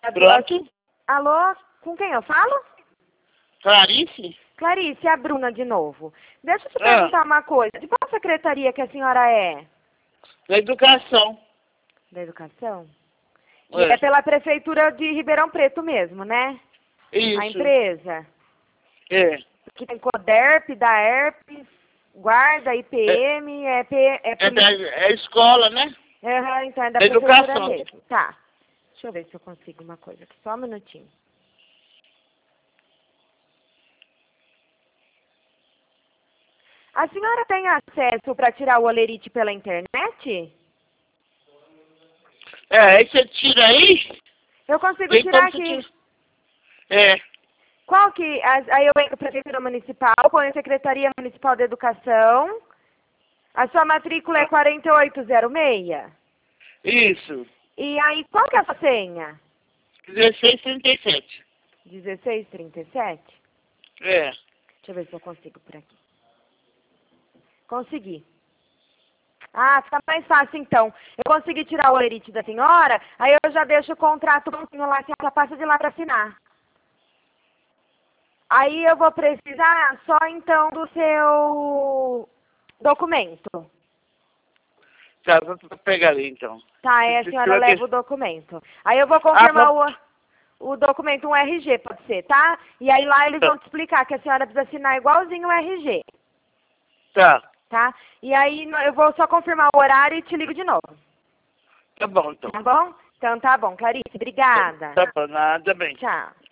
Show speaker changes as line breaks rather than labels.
Pronto.
Alô, com quem eu falo?
Clarice?
Clarice, é a Bruna de novo. Deixa eu te perguntar uma coisa. De qual secretaria que a senhora é?
Da educação.
Da Educação? E é pela Prefeitura de Ribeirão Preto mesmo, né?
Isso.
A empresa?
É.
Que tem CODERP, DAERP, Guarda, IPM,
É escola, né?
Então é da
Educação.
Prefeitura mesmo. Tá. Deixa eu ver se eu consigo uma coisa aqui. Só um minutinho. A senhora tem acesso para tirar o olerite pela internet?
Aí você tira aí?
Eu consigo
Tem
tirar
como
aqui.
Qual
que... Aí eu entro para a Prefeitura Municipal, ponho Secretaria Municipal de Educação. A sua matrícula é 4806?
Isso.
E aí, qual que é a sua senha?
1637.
1637?
É.
Deixa eu ver se eu consigo por aqui. Consegui. Ah, fica mais fácil então. Eu consegui tirar o olerite da senhora, aí eu já deixo o contrato prontinho lá, que ela passa de lá para assinar. Aí eu vou precisar só então do seu documento.
Tá, vou pegar ali então.
Tá, aí a senhora leva o documento. Aí eu vou confirmar o documento, um RG, pode ser, tá? E aí lá eles vão te explicar que a senhora precisa assinar igualzinho o RG.
Tá.
Tá? E aí eu vou só confirmar o horário e te ligo de novo.
Tá bom, então.
Tá bom? Então tá bom, Clarice, obrigada.
Tá bom, nada bem.
Tchau.